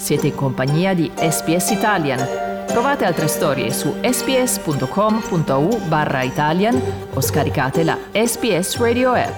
Siete in compagnia di SBS Italian. Trovate altre storie su sbs.com.au/Italian o scaricate la SBS Radio app.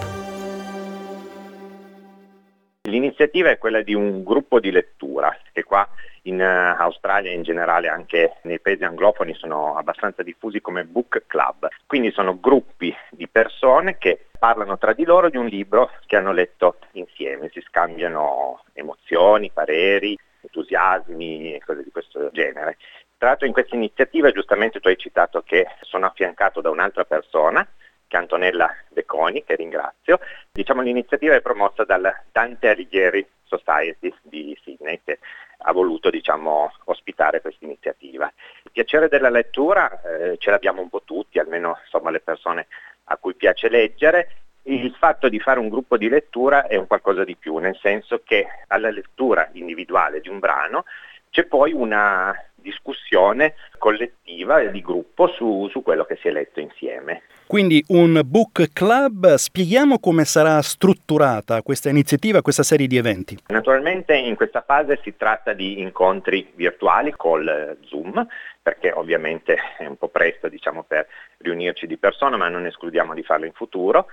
L'iniziativa è quella di un gruppo di lettura che qua in Australia e in generale anche nei paesi anglofoni sono abbastanza diffusi come book club. Quindi sono gruppi di persone che parlano tra di loro di un libro che hanno letto insieme, si scambiano emozioni, pareri, entusiasmi e cose di questo genere. Tra l'altro in questa iniziativa giustamente tu hai citato che sono affiancato da un'altra persona, che è Antonella De Coni, che ringrazio. L'iniziativa è promossa dal Dante Alighieri Society di Sydney, che ha voluto ospitare questa iniziativa. Il piacere della lettura ce l'abbiamo un po' tutti, almeno le persone a cui piace leggere. Il fatto di fare un gruppo di lettura è un qualcosa di più, nel senso che alla lettura individuale di un brano c'è poi una discussione collettiva e di gruppo su quello che si è letto insieme. Quindi un book club, spieghiamo come sarà strutturata questa iniziativa, questa serie di eventi. Naturalmente in questa fase si tratta di incontri virtuali col Zoom, perché ovviamente è un po' presto per riunirci di persona, ma non escludiamo di farlo in futuro.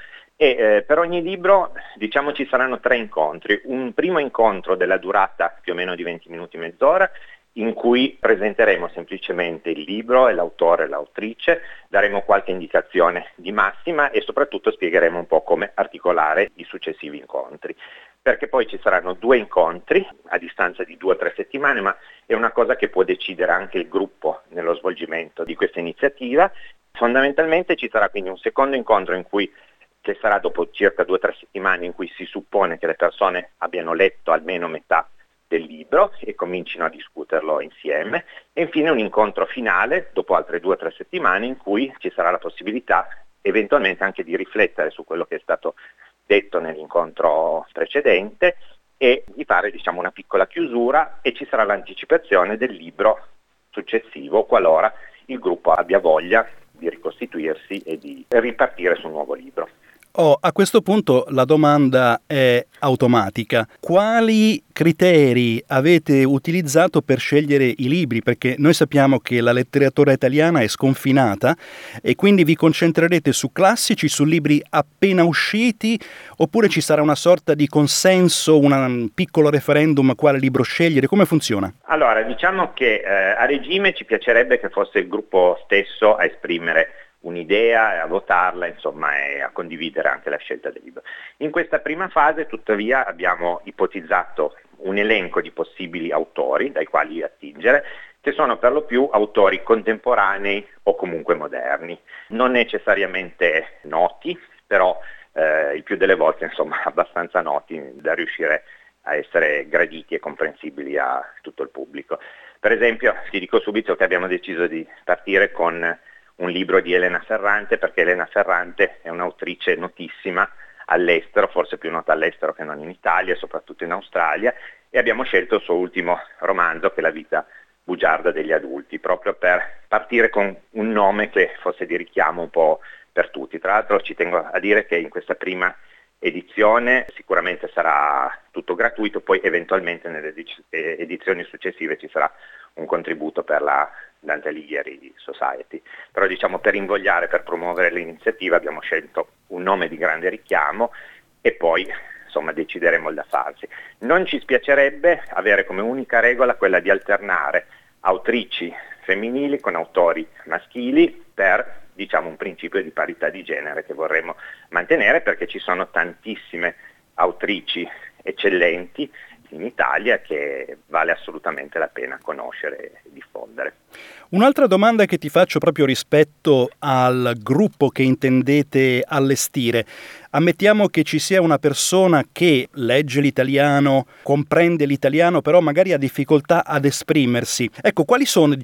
E per ogni libro ci saranno 3 incontri. Un primo incontro della durata più o meno di 20 minuti, mezz'ora, in cui presenteremo semplicemente il libro e l'autore e l'autrice, daremo qualche indicazione di massima e soprattutto spiegheremo un po' come articolare i successivi incontri. Perché poi ci saranno 2 incontri a distanza di 2 o 3 settimane, ma è una cosa che può decidere anche il gruppo nello svolgimento di questa iniziativa. Fondamentalmente ci sarà quindi un secondo incontro che sarà dopo circa 2 o 3 settimane, in cui si suppone che le persone abbiano letto almeno metà del libro e comincino a discuterlo insieme, e infine un incontro finale dopo altre 2 o 3 settimane in cui ci sarà la possibilità eventualmente anche di riflettere su quello che è stato detto nell'incontro precedente e di fare una piccola chiusura, e ci sarà l'anticipazione del libro successivo qualora il gruppo abbia voglia di ricostituirsi e di ripartire su un nuovo libro. A questo punto la domanda è automatica. Quali criteri avete utilizzato per scegliere i libri? Perché noi sappiamo che la letteratura italiana è sconfinata e quindi vi concentrerete su classici, su libri appena usciti, oppure ci sarà una sorta di consenso, un piccolo referendum quale libro scegliere? Come funziona? Allora, che a regime ci piacerebbe che fosse il gruppo stesso a esprimere un'idea e a votarla, e a condividere anche la scelta del libro. In questa prima fase, tuttavia, abbiamo ipotizzato un elenco di possibili autori dai quali attingere, che sono per lo più autori contemporanei o comunque moderni, non necessariamente noti, però il più delle volte abbastanza noti da riuscire a essere graditi e comprensibili a tutto il pubblico. Per esempio, ti dico subito che abbiamo deciso di partire con un libro di Elena Ferrante, perché Elena Ferrante è un'autrice notissima all'estero, forse più nota all'estero che non in Italia, soprattutto in Australia, e abbiamo scelto il suo ultimo romanzo, che è La vita bugiarda degli adulti, proprio per partire con un nome che fosse di richiamo un po' per tutti. Tra l'altro ci tengo a dire che in questa prima edizione sicuramente sarà tutto gratuito, poi eventualmente nelle edizioni successive ci sarà un contributo per la Dante Alighieri Society. Però per invogliare, per promuovere l'iniziativa abbiamo scelto un nome di grande richiamo e poi decideremo il da farsi. Non ci spiacerebbe avere come unica regola quella di alternare autrici femminili con autori maschili per un principio di parità di genere che vorremmo mantenere, perché ci sono tantissime autrici eccellenti in Italia che vale assolutamente la pena conoscere e diffondere. Un'altra domanda che ti faccio proprio rispetto al gruppo che intendete allestire. Ammettiamo che ci sia una persona che legge l'italiano, comprende l'italiano, però magari ha difficoltà ad esprimersi. Ecco, quali sono,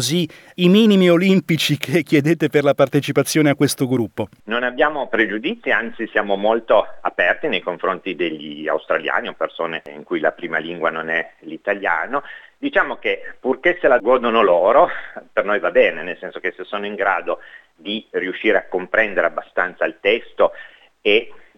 i minimi olimpici che chiedete per la partecipazione a questo gruppo? Non abbiamo pregiudizi, anzi siamo molto aperti nei confronti degli australiani o persone in cui la prima lingua non è l'italiano. Che purché se la godono loro, per noi va bene, nel senso che se sono in grado di riuscire a comprendere abbastanza il testo e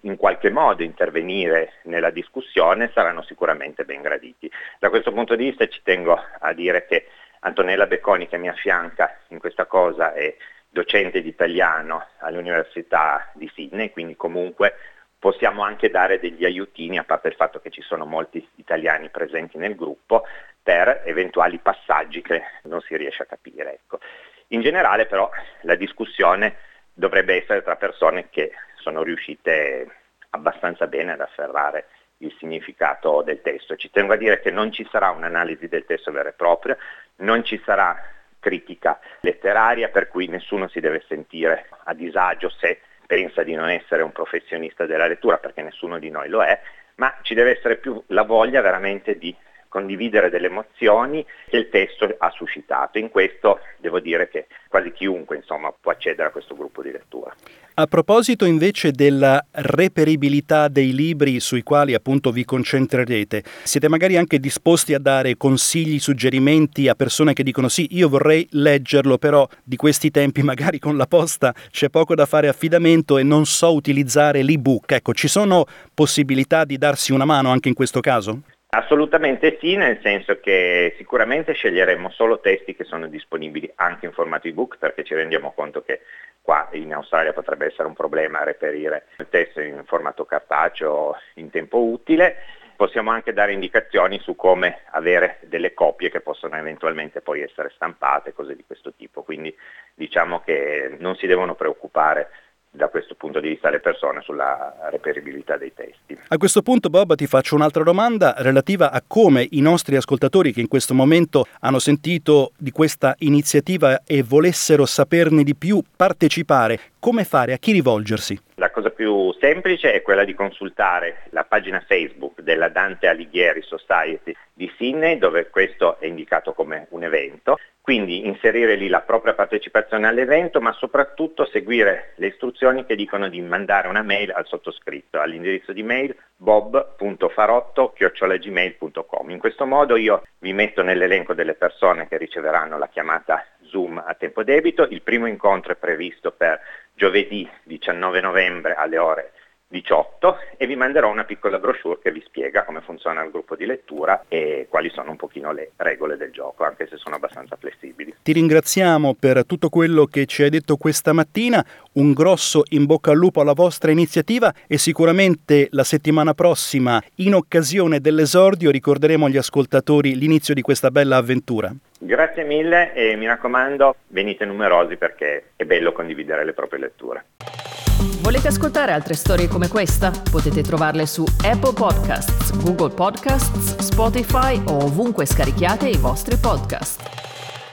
in qualche modo intervenire nella discussione saranno sicuramente ben graditi. Da questo punto di vista ci tengo a dire che Antonella Becconi, che mi affianca in questa cosa, è docente di italiano all'Università di Sydney, quindi comunque possiamo anche dare degli aiutini, a parte il fatto che ci sono molti italiani presenti nel gruppo, per eventuali passaggi che non si riesce a capire. Ecco. In generale però la discussione dovrebbe essere tra persone che sono riuscite abbastanza bene ad afferrare il significato del testo. Ci tengo a dire che non ci sarà un'analisi del testo vera e propria, non ci sarà critica letteraria, per cui nessuno si deve sentire a disagio se pensa di non essere un professionista della lettura, perché nessuno di noi lo è, ma ci deve essere più la voglia veramente di condividere delle emozioni che il testo ha suscitato. In questo devo dire che quasi chiunque può accedere a questo gruppo di lettura. A proposito invece della reperibilità dei libri sui quali appunto vi concentrerete, siete magari anche disposti a dare consigli, suggerimenti a persone che dicono sì, io vorrei leggerlo, però di questi tempi magari con la posta c'è poco da fare affidamento e non so utilizzare l'ebook. Ecco, ci sono possibilità di darsi una mano anche in questo caso? Assolutamente sì, nel senso che sicuramente sceglieremo solo testi che sono disponibili anche in formato ebook, perché ci rendiamo conto che qua in Australia potrebbe essere un problema reperire il testo in formato cartaceo in tempo utile. Possiamo anche dare indicazioni su come avere delle copie che possono eventualmente poi essere stampate, cose di questo tipo, quindi diciamo che non si devono preoccupare da questo punto di vista le persone sulla reperibilità dei testi. A questo punto, Bob, ti faccio un'altra domanda relativa a come i nostri ascoltatori che in questo momento hanno sentito di questa iniziativa e volessero saperne di più, partecipare, come fare, a chi rivolgersi? La cosa più semplice è quella di consultare la pagina Facebook della Dante Alighieri Society di Sydney, dove questo è indicato come un evento, quindi inserire lì la propria partecipazione all'evento, ma soprattutto seguire le istruzioni che dicono di mandare una mail al sottoscritto all'indirizzo di mail bob.farotto@gmail.com. In questo modo io vi metto nell'elenco delle persone che riceveranno la chiamata Zoom a tempo debito. Il primo incontro è previsto per giovedì 19 novembre alle ore 18 e vi manderò una piccola brochure che vi spiega come funziona il gruppo di lettura e quali sono un pochino le regole del gioco, anche se sono abbastanza flessibili. Ti ringraziamo per tutto quello che ci hai detto questa mattina, un grosso in bocca al lupo alla vostra iniziativa e sicuramente la settimana prossima, in occasione dell'esordio, ricorderemo agli ascoltatori l'inizio di questa bella avventura. Grazie mille e mi raccomando, venite numerosi perché è bello condividere le proprie letture. Volete ascoltare altre storie come questa? Potete trovarle su Apple Podcasts, Google Podcasts, Spotify o ovunque scarichiate i vostri podcast.